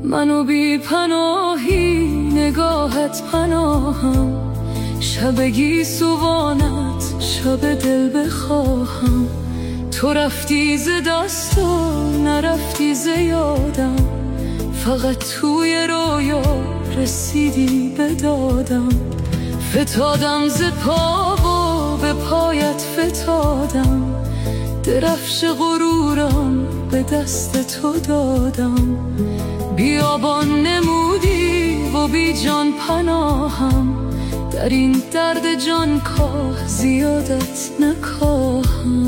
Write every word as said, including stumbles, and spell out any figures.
منو بی پناهی نگاهت پناهم، شبگی سوانت شب دل بخواهم. تو رفتی ز دست و نرفتی ز یادم، فقط توی رویا رسیدی به دادم. فتادم ز پا و به پایت فتادم، درفش غرورم به دست تو دادم. بیابان نمودی و بی جان پناهم، در این درد جان کاه زیادت نکاهم.